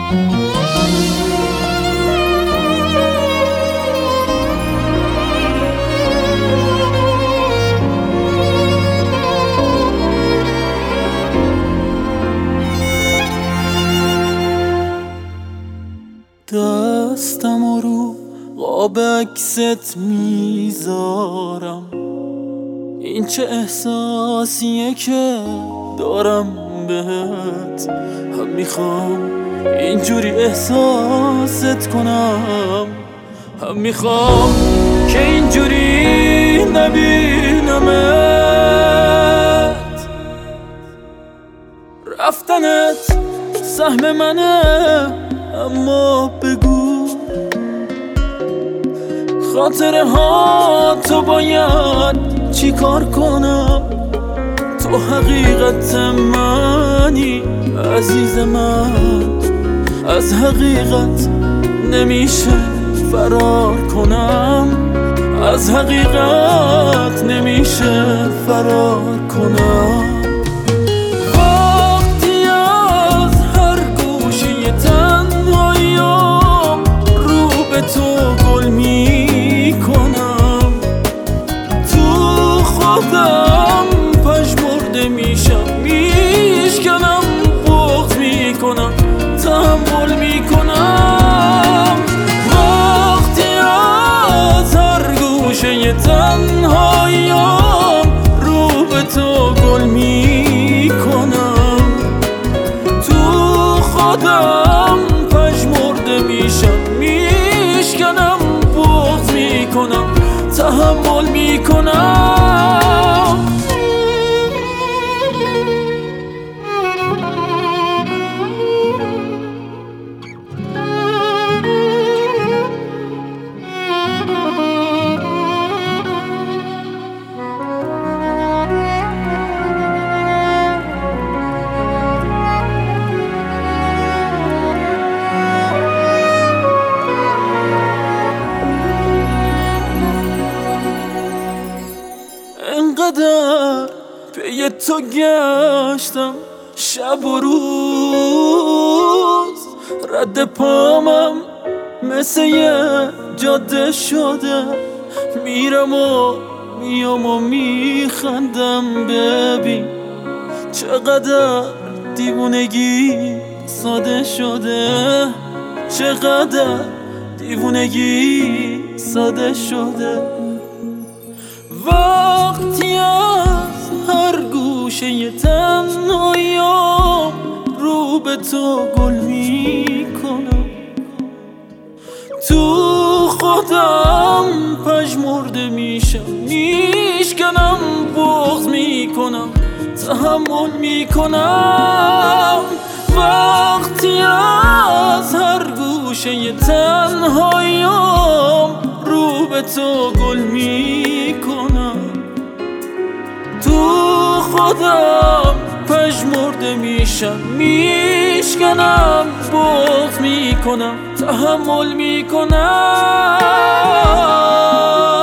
دستم رو قاب عکست میذارم، این چه احساسیه که دارم بهت. هم میخوام اینجوری احساست کنم، هم میخوام که اینجوری نبینمت. رفتنت سهم منه، اما بگو خاطره ها تو باید چی کار کنم؟ تو حقیقت منی عزیز من، از حقیقت نمیشه فرار کنم، از حقیقت نمیشه فرار کنم. تو گل میکنم، تو خودم پژمرده میشم، میشکنم، بغض میکنم، تحمل میکنم. وقتی از هر گوشه تنهاییم رو به تو گل میکنم، تو خودم پژمرده میشم، میشکنم، بغض میکنم، تحمل میکنم. انقدر پی تو گشتم شب و روز، رد پامم مثل یه جاده شده، میرم و میام و میخندم. ببین چقدر دیوونگی ساده شده، چقدر دیوونگی ساده شده. وقتی از هر گوشه تنهاییم رو به تو گل میکنم، تو خودم پژمرده میشم، میشکنم، بغض میکنم، تحمل میکنم. وقتی از هر گوشه تنهاییم رو به تو گل میکنم، تو خودم پژمرده میشم، میشکنم، بغض میکنم، تحمل میکنم.